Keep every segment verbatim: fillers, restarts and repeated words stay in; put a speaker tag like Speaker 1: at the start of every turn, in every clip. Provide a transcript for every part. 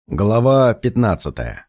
Speaker 1: Глава пятнадцатая.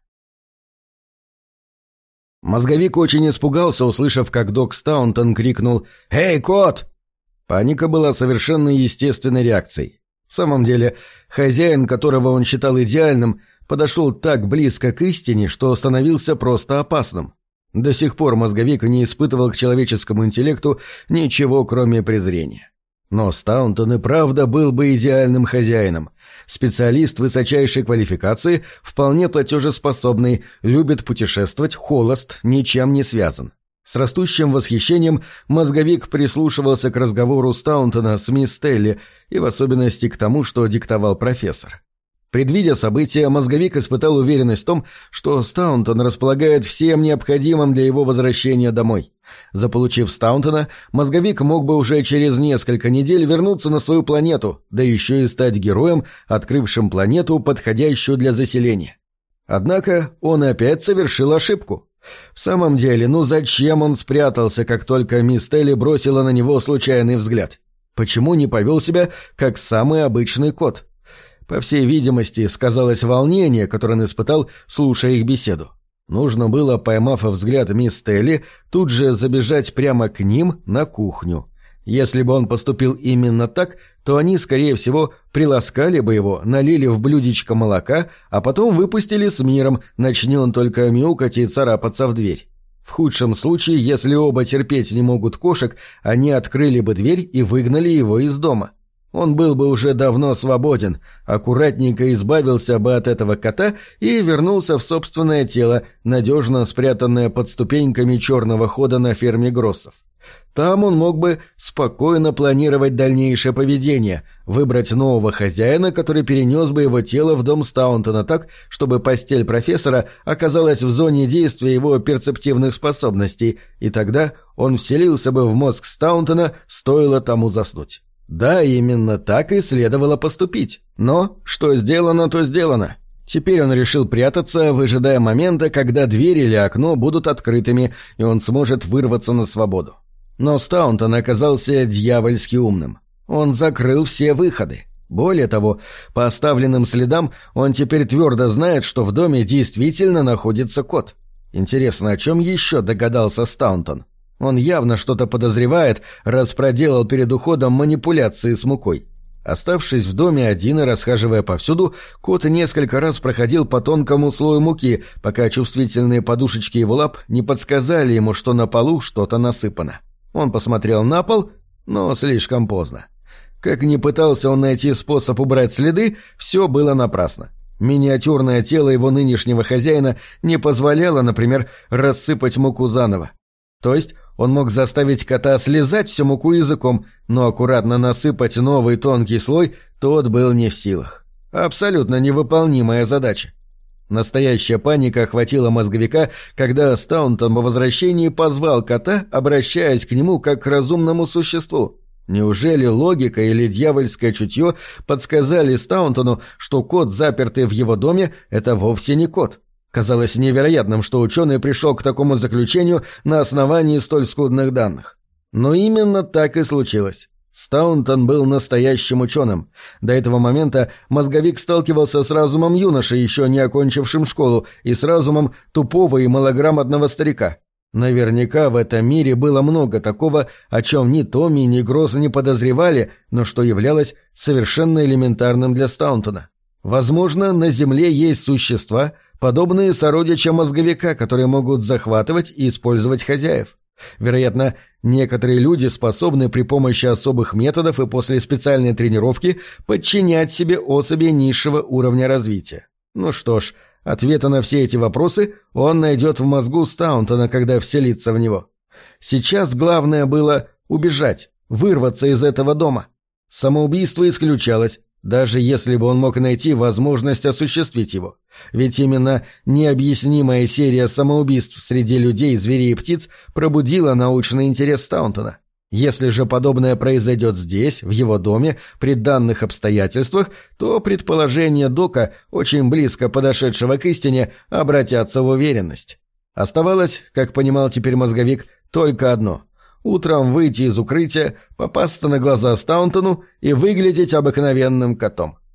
Speaker 1: Мозговик очень испугался, услышав, как док Стаунтон крикнул «Эй, кот!». Паника была совершенно естественной реакцией. В самом деле, хозяин, которого он считал идеальным, подошел так близко к истине, что становился просто опасным. До сих пор мозговик не испытывал к человеческому интеллекту ничего, кроме презрения. Но Стаунтон и правда был бы идеальным хозяином. Специалист высочайшей квалификации, вполне платежеспособный, любит путешествовать, холост, ничем не связан. С растущим восхищением мозговик прислушивался к разговору Стаунтона с мисс Телли и в особенности к тому, что диктовал профессор. Предвидя события, мозговик испытал уверенность в том, что Стаунтон располагает всем необходимым для его возвращения домой. Заполучив Стаунтона, мозговик мог бы уже через несколько недель вернуться на свою планету, да еще и стать героем, открывшим планету, подходящую для заселения. Однако он опять совершил ошибку. В самом деле, ну зачем он спрятался, как только мисс Телли бросила на него случайный взгляд? Почему не повел себя, как самый обычный кот? По всей видимости, сказалось волнение, которое он испытал, слушая их беседу. Нужно было, поймав взгляд мисс Телли, тут же забежать прямо к ним на кухню. Если бы он поступил именно так, то они, скорее всего, приласкали бы его, налили в блюдечко молока, а потом выпустили с миром, начни он только мяукать и царапаться в дверь. В худшем случае, если оба терпеть не могут кошек, они открыли бы дверь и выгнали его из дома. Он был бы уже давно свободен, аккуратненько избавился бы от этого кота и вернулся в собственное тело, надежно спрятанное под ступеньками черного хода на ферме Гроссов. Там он мог бы спокойно планировать дальнейшее поведение, выбрать нового хозяина, который перенес бы его тело в дом Стаунтона так, чтобы постель профессора оказалась в зоне действия его перцептивных способностей, и тогда он вселился бы в мозг Стаунтона, стоило тому заснуть. Да, именно так и следовало поступить. Но что сделано, то сделано. Теперь он решил прятаться, выжидая момента, когда дверь или окно будут открытыми, и он сможет вырваться на свободу. Но Стаунтон оказался дьявольски умным. Он закрыл все выходы. Более того, по оставленным следам он теперь твердо знает, что в доме действительно находится кот. Интересно, о чем еще догадался Стаунтон? Он явно что-то подозревает, раз проделал перед уходом манипуляции с мукой. Оставшись в доме один и расхаживая повсюду, кот несколько раз проходил по тонкому слою муки, пока чувствительные подушечки его лап не подсказали ему, что на полу что-то насыпано. Он посмотрел на пол, но слишком поздно. Как ни пытался он найти способ убрать следы, все было напрасно. Миниатюрное тело его нынешнего хозяина не позволяло, например, рассыпать муку заново. То есть он мог заставить кота слезать всю муку языком, но аккуратно насыпать новый тонкий слой тот был не в силах. Абсолютно невыполнимая задача. Настоящая паника охватила мозговика, когда Стаунтон по возвращении позвал кота, обращаясь к нему как к разумному существу. Неужели логика или дьявольское чутье подсказали Стаунтону, что кот, запертый в его доме, это вовсе не кот? Казалось невероятным, что ученый пришел к такому заключению на основании столь скудных данных. Но именно так и случилось. Стаунтон был настоящим ученым. До этого момента мозговик сталкивался с разумом юноши, еще не окончившим школу, и с разумом тупого и малограмотного старика. Наверняка в этом мире было много такого, о чем ни Томми, ни Гросс не подозревали, но что являлось совершенно элементарным для Стаунтона. Возможно, на Земле есть существа, подобные сородичам мозговика, которые могут захватывать и использовать хозяев. Вероятно, некоторые люди способны при помощи особых методов и после специальной тренировки подчинять себе особи низшего уровня развития. Ну что ж, ответы на все эти вопросы он найдет в мозгу Стаунтона, когда вселится в него. Сейчас главное было убежать, вырваться из этого дома. Самоубийство исключалось, даже если бы он мог найти возможность осуществить его. Ведь именно необъяснимая серия самоубийств среди людей, зверей и птиц пробудила научный интерес Стаунтона. Если же подобное произойдет здесь, в его доме, при данных обстоятельствах, то предположения Дока, очень близко подошедшего к истине, обратятся в уверенность. Оставалось, как понимал теперь мозговик, только одно — утром выйти из укрытия, попасться на глаза Стаунтону и выглядеть обыкновенным котом.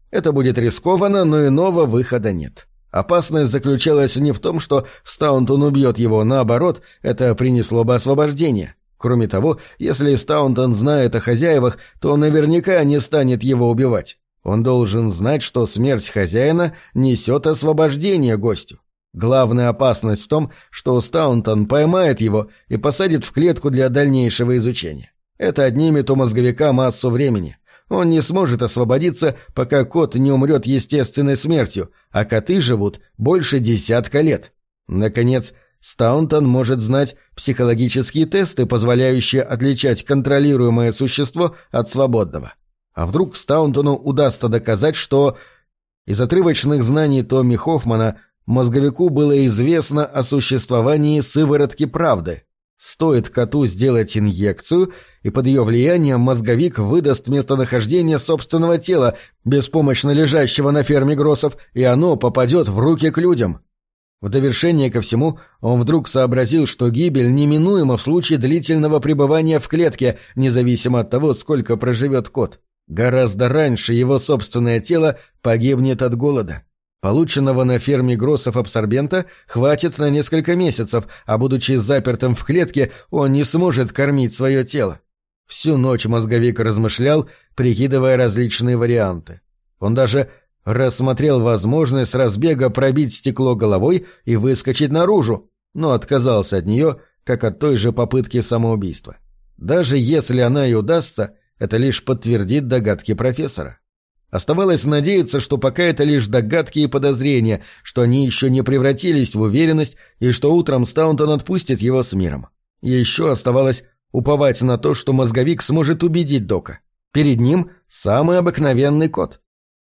Speaker 1: Это будет рискованно, но иного выхода нет. Опасность заключалась не в том, что Стаунтон убьет его, наоборот, это принесло бы освобождение. Кроме того, если Стаунтон знает о хозяевах, то наверняка не станет его убивать. Он должен знать, что смерть хозяина несет освобождение гостю. Главная опасность в том, что Стаунтон поймает его и посадит в клетку для дальнейшего изучения. Это отнимет у мозговика массу времени. Он не сможет освободиться, пока кот не умрет естественной смертью, а коты живут больше десятка лет. Наконец, Стаунтон может знать психологические тесты, позволяющие отличать контролируемое существо от свободного. А вдруг Стаунтону удастся доказать, что... Из отрывочных знаний Томми Хоффмана мозговику было известно о существовании сыворотки правды. Стоит коту сделать инъекцию, и под ее влиянием мозговик выдаст местонахождение собственного тела, беспомощно лежащего на ферме Гроссов, и оно попадет в руки к людям. В довершение ко всему, он вдруг сообразил, что гибель неминуема в случае длительного пребывания в клетке, независимо от того, сколько проживет кот. Гораздо раньше его собственное тело погибнет от голода. Полученного на ферме Гроссов абсорбента хватит на несколько месяцев, а будучи запертым в клетке, он не сможет кормить свое тело. Всю ночь мозговик размышлял, прикидывая различные варианты. Он даже рассмотрел возможность с разбега пробить стекло головой и выскочить наружу, но отказался от нее, как от той же попытки самоубийства. Даже если она и удастся, это лишь подтвердит догадки профессора. Оставалось надеяться, что пока это лишь догадки и подозрения, что они еще не превратились в уверенность и что утром Стаунтон отпустит его с миром. Еще оставалось уповать на то, что мозговик сможет убедить Дока. Перед ним самый обыкновенный кот.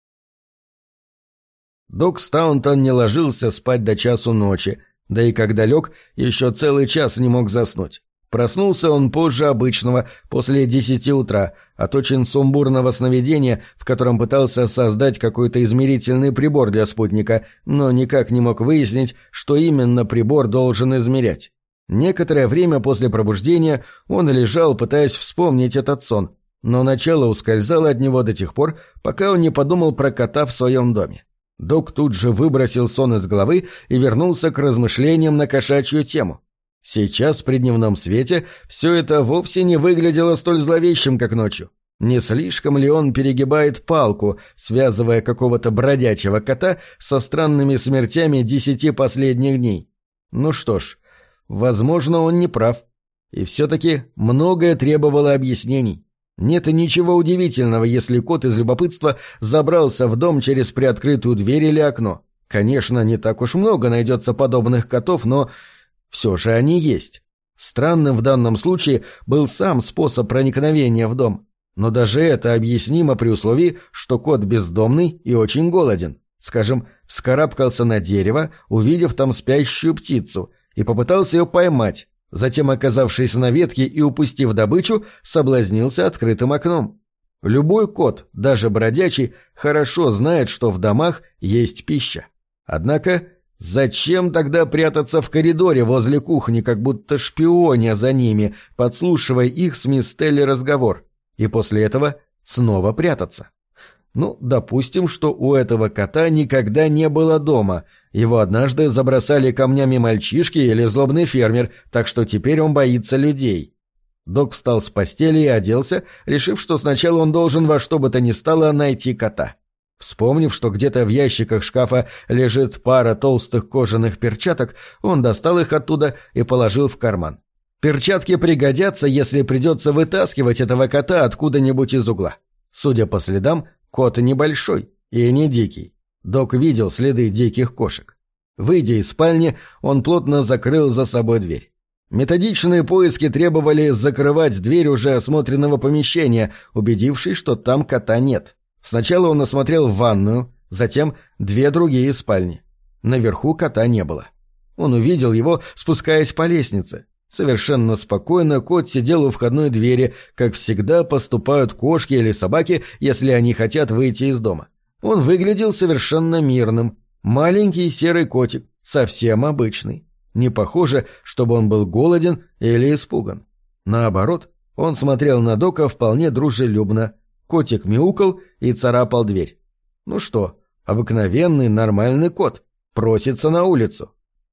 Speaker 1: Док Стаунтон не ложился спать до часу ночи, да и когда лег, еще целый час не мог заснуть. Проснулся он позже обычного, после десяти утра, от очень сумбурного сновидения, в котором пытался создать какой-то измерительный прибор для спутника, но никак не мог выяснить, что именно прибор должен измерять. Некоторое время после пробуждения он лежал, пытаясь вспомнить этот сон, но начало ускользало от него до тех пор, пока он не подумал про кота в своем доме. Док тут же выбросил сон из головы и вернулся к размышлениям на кошачью тему. Сейчас при дневном свете все это вовсе не выглядело столь зловещим, как ночью. Не слишком ли он перегибает палку, связывая какого-то бродячего кота со странными смертями десяти последних дней? Ну что ж, возможно, он не прав. И все-таки многое требовало объяснений. Нет ничего удивительного, если кот из любопытства забрался в дом через приоткрытую дверь или окно. Конечно, не так уж много найдется подобных котов, но... Все же они есть. Странным в данном случае был сам способ проникновения в дом. Но даже это объяснимо при условии, что кот бездомный и очень голоден. Скажем, вскарабкался на дерево, увидев там спящую птицу, и попытался ее поймать. Затем, оказавшись на ветке и упустив добычу, соблазнился открытым окном. Любой кот, даже бродячий, хорошо знает, что в домах есть пища. Однако... Зачем тогда прятаться в коридоре возле кухни, как будто шпионя за ними, подслушивая их с мисс Телли разговор, и после этого снова прятаться? Ну, допустим, что у этого кота никогда не было дома, его однажды забросали камнями мальчишки или злобный фермер, так что теперь он боится людей. Док встал с постели и оделся, решив, что сначала он должен во что бы то ни стало найти кота. Вспомнив, что где-то в ящиках шкафа лежит пара толстых кожаных перчаток, он достал их оттуда и положил в карман. Перчатки пригодятся, если придется вытаскивать этого кота откуда-нибудь из угла. Судя по следам, кот небольшой и не дикий. Док видел следы диких кошек. Выйдя из спальни, он плотно закрыл за собой дверь. Методичные поиски требовали закрывать дверь уже осмотренного помещения, убедившись, что там кота нет. Сначала он осмотрел ванную, затем две другие спальни. Наверху кота не было. Он увидел его, спускаясь по лестнице. Совершенно спокойно кот сидел у входной двери, как всегда поступают кошки или собаки, если они хотят выйти из дома. Он выглядел совершенно мирным. Маленький серый котик, совсем обычный. Не похоже, чтобы он был голоден или испуган. Наоборот, он смотрел на Дока вполне дружелюбно. Котик мяукал и царапал дверь. Ну что, обыкновенный нормальный кот. Просится на улицу.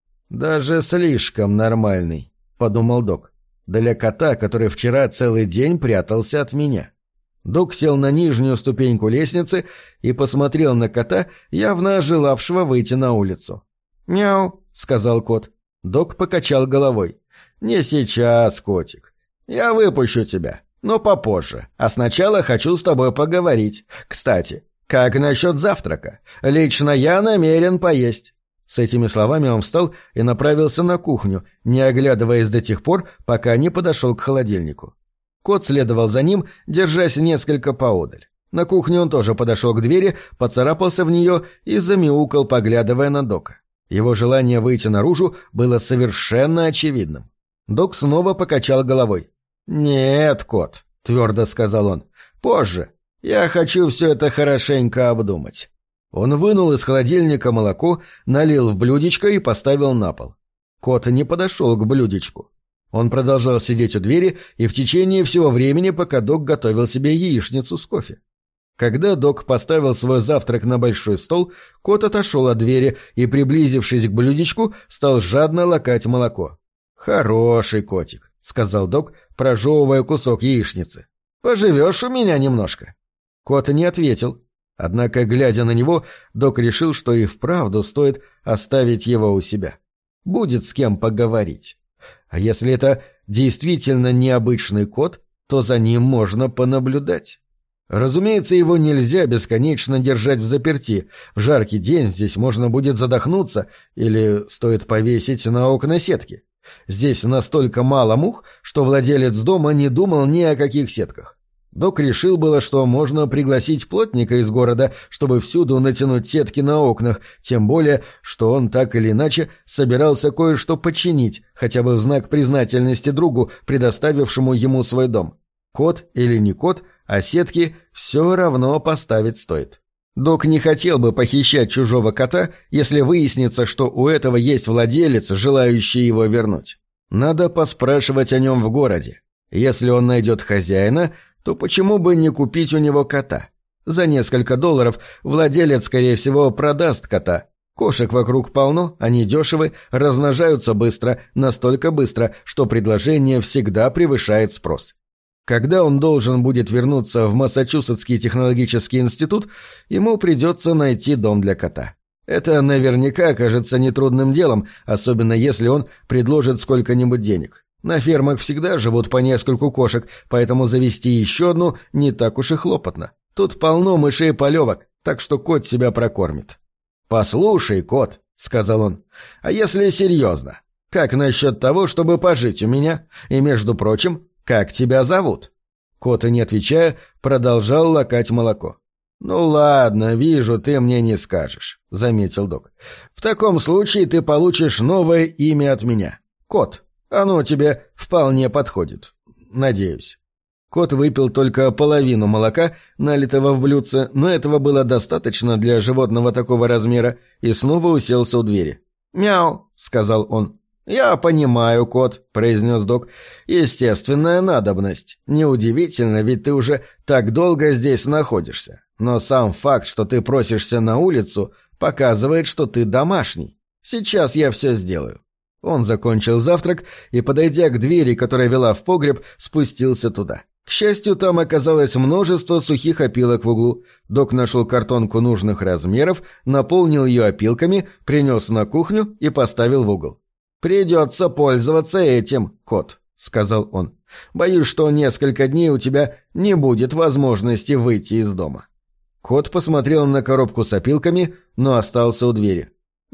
Speaker 1: «Даже слишком нормальный», — подумал Док. «Для кота, который вчера целый день прятался от меня». Док сел на нижнюю ступеньку лестницы и посмотрел на кота, явно желавшего выйти на улицу. «Мяу», — сказал кот. Док покачал головой. «Не сейчас, котик. Я выпущу тебя, но попозже. А сначала хочу с тобой поговорить. Кстати, как насчет завтрака? Лично я намерен поесть». С этими словами он встал и направился на кухню, не оглядываясь до тех пор, пока не подошел к холодильнику. Кот следовал за ним, держась несколько поодаль. На кухне он тоже подошел к двери, поцарапался в нее и замяукал, поглядывая на Дока. Его желание выйти наружу было совершенно очевидным. Док снова покачал головой. «Нет, кот», — твердо сказал он, — «позже. Я хочу все это хорошенько обдумать». Он вынул из холодильника молоко, налил в блюдечко и поставил на пол. Кот не подошел к блюдечку. Он продолжал сидеть у двери и в течение всего времени, пока Док готовил себе яичницу с кофе. Когда Док поставил свой завтрак на большой стол, кот отошел от двери и, приблизившись к блюдечку, стал жадно лакать молоко. «Хороший котик», — сказал Док, прожевывая кусок яичницы. «Поживешь у меня немножко». Кот не ответил. Однако, глядя на него, Док решил, что и вправду стоит оставить его у себя. Будет с кем поговорить. А если это действительно необычный кот, то за ним можно понаблюдать. Разумеется, его нельзя бесконечно держать взаперти. В жаркий день здесь можно будет задохнуться или стоит повесить на окна сетки. Здесь настолько мало мух, что владелец дома не думал ни о каких сетках. Док решил было, что можно пригласить плотника из города, чтобы всюду натянуть сетки на окнах, тем более, что он так или иначе собирался кое-что починить, хотя бы в знак признательности другу, предоставившему ему свой дом. Кот или не кот, а сетки все равно поставить стоит. Док не хотел бы похищать чужого кота, если выяснится, что у этого есть владелец, желающий его вернуть. Надо поспрашивать о нем в городе. Если он найдет хозяина, то почему бы не купить у него кота? За несколько долларов владелец, скорее всего, продаст кота. Кошек вокруг полно, они дешевы, размножаются быстро, настолько быстро, что предложение всегда превышает спрос. Когда он должен будет вернуться в Массачусетский технологический институт, ему придется найти дом для кота. Это наверняка окажется нетрудным делом, особенно если он предложит сколько-нибудь денег. На фермах всегда живут по нескольку кошек, поэтому завести еще одну не так уж и хлопотно. Тут полно мышей-полевок, так что кот себя прокормит. «Послушай, кот», — сказал он, — «а если серьезно? Как насчет того, чтобы пожить у меня? И, между прочим, как тебя зовут?» Кот, и не отвечая, продолжал лакать молоко. «Ну ладно, вижу, ты мне не скажешь», — заметил Док. «В таком случае ты получишь новое имя от меня. Кот. Оно тебе вполне подходит. Надеюсь». Кот выпил только половину молока, налитого в блюдце, но этого было достаточно для животного такого размера, и снова уселся у двери. «Мяу», — сказал он. «Я понимаю, кот», — произнес Док. «Естественная надобность. Неудивительно, ведь ты уже так долго здесь находишься. Но сам факт, что ты просишься на улицу, показывает, что ты домашний. Сейчас я все сделаю». Он закончил завтрак и, подойдя к двери, которая вела в погреб, спустился туда. К счастью, там оказалось множество сухих опилок в углу. Док нашел картонку нужных размеров, наполнил ее опилками, принес на кухню и поставил в угол. «Придется пользоваться этим, кот», — сказал он. «Боюсь, что несколько дней у тебя не будет возможности выйти из дома». Кот посмотрел на коробку с опилками, но остался у двери.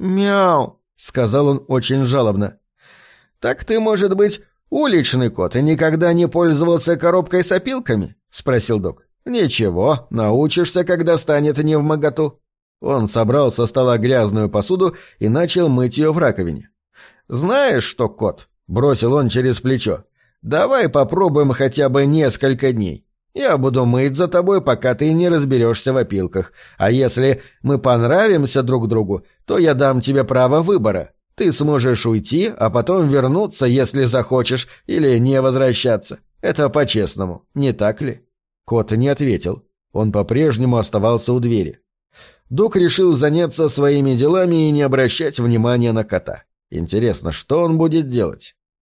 Speaker 1: «Мяу», — сказал он очень жалобно. «Так ты, может быть, уличный кот и никогда не пользовался коробкой с опилками?» — спросил Док. «Ничего, научишься, когда станет невмоготу». Он собрал со стола грязную посуду и начал мыть ее в раковине. «Знаешь что, кот?» — бросил он через плечо. «Давай попробуем хотя бы несколько дней. Я буду мыть за тобой, пока ты не разберешься в опилках. А если мы понравимся друг другу, то я дам тебе право выбора. Ты сможешь уйти, а потом вернуться, если захочешь, или не возвращаться. Это по-честному, не так ли?» Кот не ответил. Он по-прежнему оставался у двери. Док решил заняться своими делами и не обращать внимания на кота. Интересно, что он будет делать?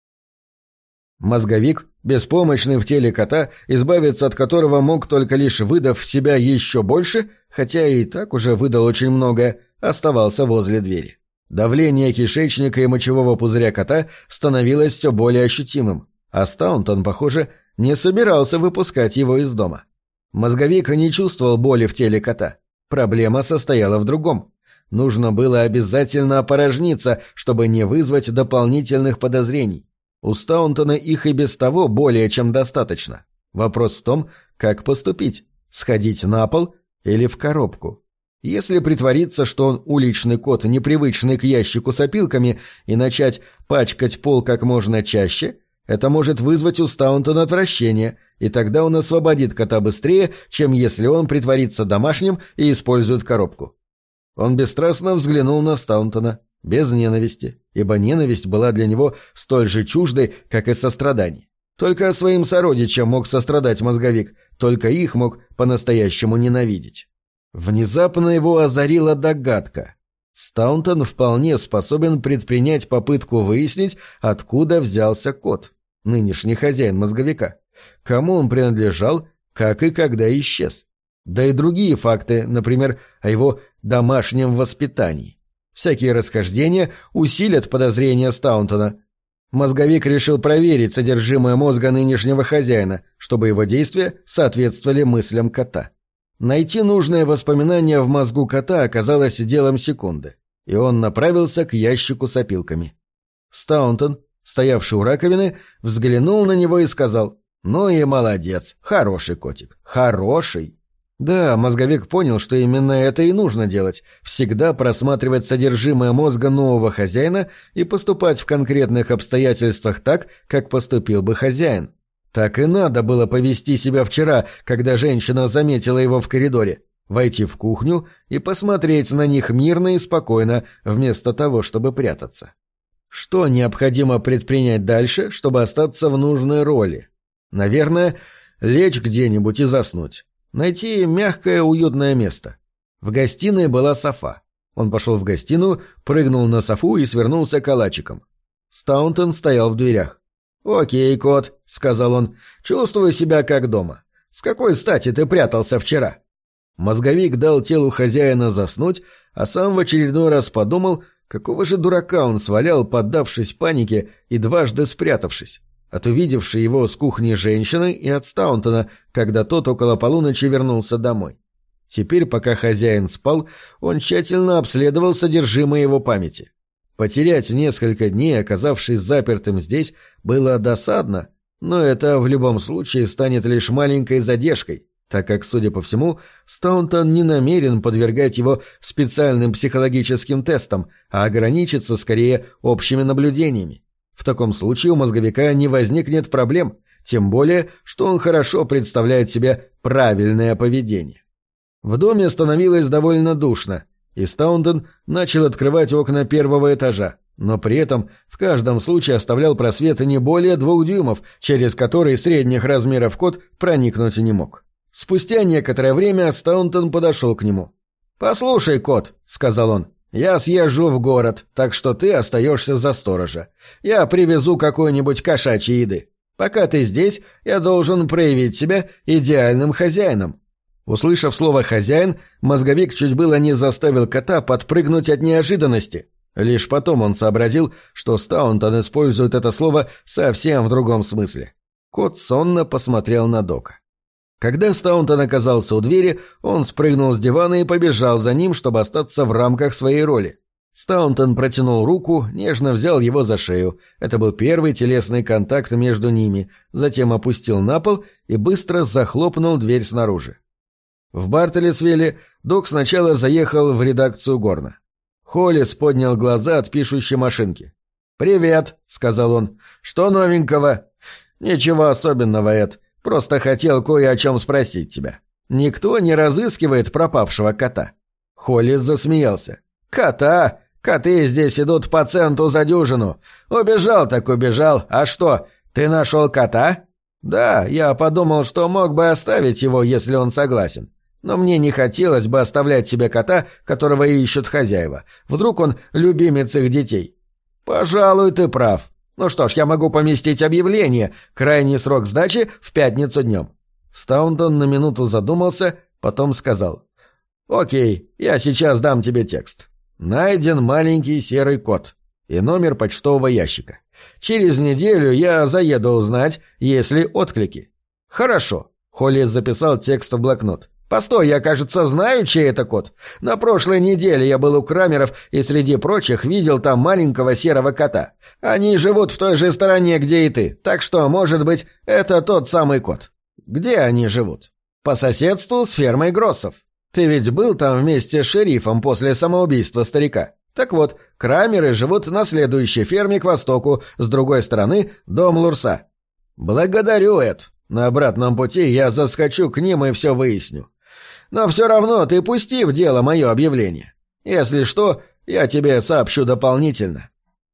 Speaker 1: Мозговик, беспомощный в теле кота, избавиться от которого мог только лишь выдав себя еще больше, хотя и так уже выдал очень многое, оставался возле двери. Давление кишечника и мочевого пузыря кота становилось все более ощутимым, а Стаунтон, похоже, не собирался выпускать его из дома. Мозговик не чувствовал боли в теле кота. Проблема состояла в другом. Нужно было обязательно опорожниться, чтобы не вызвать дополнительных подозрений. У Стаунтона их и без того более чем достаточно. Вопрос в том, как поступить – сходить на пол или в коробку. Если притвориться, что он уличный кот, непривычный к ящику с опилками, и начать пачкать пол как можно чаще, это может вызвать у Стаунтона отвращение, и тогда он освободит кота быстрее, чем если он притворится домашним и использует коробку. Он бесстрастно взглянул на Стаунтона, без ненависти, ибо ненависть была для него столь же чуждой, как и сострадание. Только своим сородичам мог сострадать мозговик, только их мог по-настоящему ненавидеть. Внезапно его озарила догадка. Стаунтон вполне способен предпринять попытку выяснить, откуда взялся кот, нынешний хозяин мозговика, кому он принадлежал, как и когда исчез. Да и другие факты, например, о его домашнем воспитании. Всякие расхождения усилят подозрения Стаунтона. Мозговик решил проверить содержимое мозга нынешнего хозяина, чтобы его действия соответствовали мыслям кота. Найти нужное воспоминание в мозгу кота оказалось делом секунды, и он направился к ящику с опилками. Стаунтон, стоявший у раковины, взглянул на него и сказал: «Ну и молодец, хороший котик, хороший». Да, мозговик понял, что именно это и нужно делать – всегда просматривать содержимое мозга нового хозяина и поступать в конкретных обстоятельствах так, как поступил бы хозяин. Так и надо было повести себя вчера, когда женщина заметила его в коридоре, войти в кухню и посмотреть на них мирно и спокойно, вместо того, чтобы прятаться. Что необходимо предпринять дальше, чтобы остаться в нужной роли? Наверное, лечь где-нибудь и заснуть. Найти мягкое, уютное место. В гостиной была софа. Он пошел в гостиную, прыгнул на софу и свернулся калачиком. Стаунтон стоял в дверях. «Окей, кот», — сказал он, — «чувствую себя как дома. С какой стати ты прятался вчера?» Мозговик дал телу хозяина заснуть, а сам в очередной раз подумал, какого же дурака он свалял, поддавшись панике и дважды спрятавшись. От увидевшей его с кухни женщины и от Стаунтона, когда тот около полуночи вернулся домой. Теперь, пока хозяин спал, он тщательно обследовал содержимое его памяти. Потерять несколько дней, оказавшись запертым здесь, было досадно, но это в любом случае станет лишь маленькой задержкой, так как, судя по всему, Стаунтон не намерен подвергать его специальным психологическим тестам, а ограничится скорее общими наблюдениями. В таком случае у мозговика не возникнет проблем, тем более, что он хорошо представляет себе правильное поведение. В доме становилось довольно душно, и Стаунтон начал открывать окна первого этажа, но при этом в каждом случае оставлял просвет не более двух дюймов, через который средних размеров кот проникнуть не мог. Спустя некоторое время Стаунтон подошел к нему. «Послушай, кот», — сказал он, — «я съезжу в город, так что ты остаешься за сторожа. Я привезу какой-нибудь кошачьей еды. Пока ты здесь, я должен проявить себя идеальным хозяином». Услышав слово «хозяин», мозговик чуть было не заставил кота подпрыгнуть от неожиданности. Лишь потом он сообразил, что Стаунтон использует это слово совсем в другом смысле. Кот сонно посмотрел на Дока. Когда Стаунтон оказался у двери, он спрыгнул с дивана и побежал за ним, чтобы остаться в рамках своей роли. Стаунтон протянул руку, нежно взял его за шею. Это был первый телесный контакт между ними, затем опустил на пол и быстро захлопнул дверь снаружи. В Бартелесвилле Док сначала заехал в редакцию Горна. Холлис поднял глаза от пишущей машинки. «Привет», — сказал он. «Что новенького?» «Ничего особенного, Эд. Просто хотел кое о чем спросить тебя. Никто не разыскивает пропавшего кота?» Холлис засмеялся. «Кота? Коты здесь идут по центу за дюжину. Убежал так убежал. А что, ты нашел кота?» «Да, я подумал, что мог бы оставить его, если он согласен. Но мне не хотелось бы оставлять себе кота, которого ищут хозяева. Вдруг он любимец их детей. Пожалуй, ты прав. Ну что ж, я могу поместить объявление. Крайний срок сдачи в пятницу днем. Стаунтон на минуту задумался, потом сказал. Окей, я сейчас дам тебе текст. Найден маленький серый кот. И номер почтового ящика. Через неделю я заеду узнать, есть ли отклики. Хорошо. Холлис записал текст в блокнот. «Постой, я, кажется, знаю, чей это кот. На прошлой неделе я был у Крамеров и среди прочих видел там маленького серого кота. Они живут в той же стороне, где и ты, так что, может быть, это тот самый кот. Где они живут? По соседству с фермой Гроссов. Ты ведь был там вместе с шерифом после самоубийства старика? Так вот, Крамеры живут на следующей ферме к востоку, с другой стороны – дом Лурса. Благодарю, Эд. На обратном пути я заскочу к ним и все выясню. Но все равно ты пусти в дело мое объявление. Если что, я тебе сообщу дополнительно».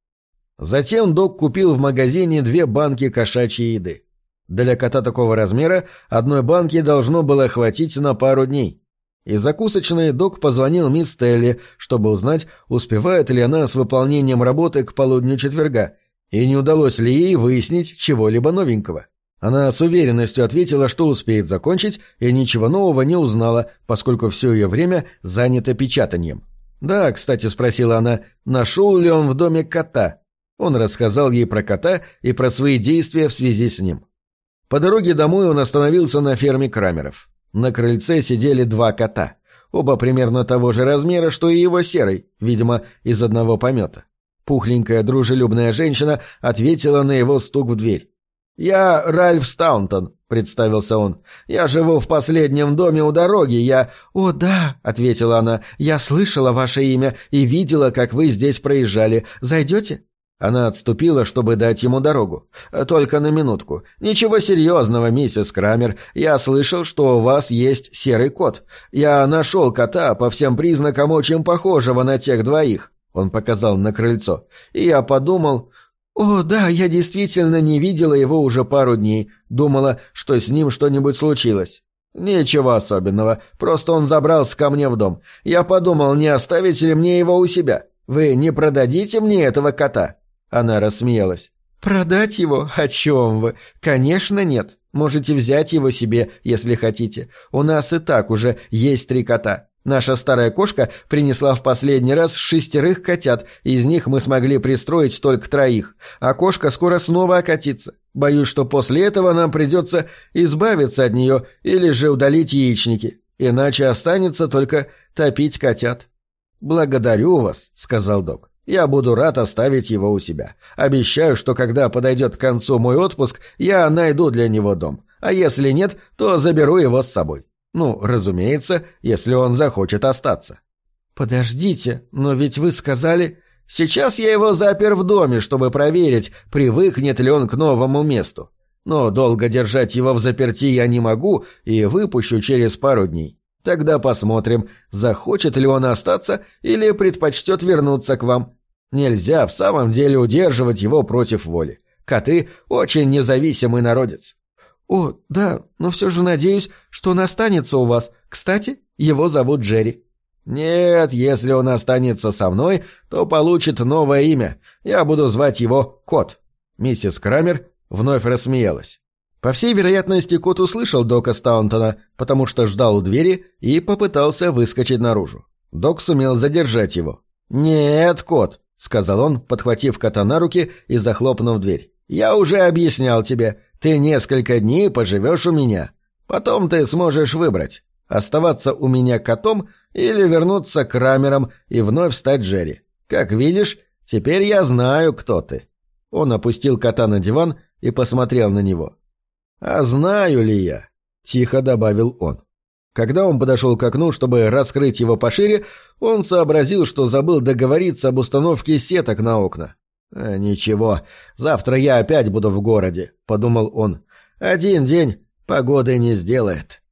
Speaker 1: Затем Док купил в магазине две банки кошачьей еды. Для кота такого размера одной банки должно было хватить на пару дней. Из закусочной Док позвонил мисс Телли, чтобы узнать, успевает ли она с выполнением работы к полудню четверга, и не удалось ли ей выяснить чего-либо новенького. Она с уверенностью ответила, что успеет закончить, и ничего нового не узнала, поскольку все ее время занято печатанием. «Да, кстати», — спросила она, — «нашел ли он в доме кота?» Он рассказал ей про кота и про свои действия в связи с ним. По дороге домой он остановился на ферме Крамеров. На крыльце сидели два кота, оба примерно того же размера, что и его серый, видимо, из одного помета. Пухленькая дружелюбная женщина ответила на его стук в дверь. «Я Ральф Стаунтон», — представился он. «Я живу в последнем доме у дороги, я...» «О, да», — ответила она, — «я слышала ваше имя и видела, как вы здесь проезжали. Зайдете?» Она отступила, чтобы дать ему дорогу. «Только на минутку. Ничего серьезного, миссис Крамер. Я слышал, что у вас есть серый кот. Я нашел кота по всем признакам очень похожего на тех двоих», — он показал на крыльцо. «И я подумал...» «О, да, я действительно не видела его уже пару дней. Думала, что с ним что-нибудь случилось». «Ничего особенного. Просто он забрался ко мне в дом. Я подумал, не оставите ли мне его у себя? Вы не продадите мне этого кота?» Она рассмеялась. «Продать его? О чем вы? Конечно, нет. Можете взять его себе, если хотите. У нас и так уже есть три кота. Наша старая кошка принесла в последний раз шестерых котят, из них мы смогли пристроить только троих, а кошка скоро снова окатится. Боюсь, что после этого нам придется избавиться от нее или же удалить яичники, иначе останется только топить котят». «Благодарю вас», — сказал Док. «Я буду рад оставить его у себя. Обещаю, что когда подойдет к концу мой отпуск, я найду для него дом, а если нет, то заберу его с собой. Ну, разумеется, если он захочет остаться». «Подождите, но ведь вы сказали...» «Сейчас я его запер в доме, чтобы проверить, привыкнет ли он к новому месту. Но долго держать его взаперти я не могу и выпущу через пару дней. Тогда посмотрим, захочет ли он остаться или предпочтет вернуться к вам. Нельзя в самом деле удерживать его против воли. Коты – очень независимый народец». «О, да, но все же надеюсь, что он останется у вас. Кстати, его зовут Джерри». «Нет, если он останется со мной, то получит новое имя. Я буду звать его Кот». Миссис Крамер вновь рассмеялась. По всей вероятности, Кот услышал Дока Стаунтона, потому что ждал у двери и попытался выскочить наружу. Док сумел задержать его. «Нет, Кот», — сказал он, подхватив кота на руки и захлопнув дверь. «Я уже объяснял тебе, ты несколько дней поживешь у меня. Потом ты сможешь выбрать, оставаться у меня котом или вернуться к Крамерам и вновь стать Джерри. Как видишь, теперь я знаю, кто ты». Он опустил кота на диван и посмотрел на него. «А знаю ли я?» — тихо добавил он. Когда он подошел к окну, чтобы раскрыть его пошире, он сообразил, что забыл договориться об установке сеток на окна. «А, ничего, завтра я опять буду в городе», — подумал он. «Один день погоды не сделает».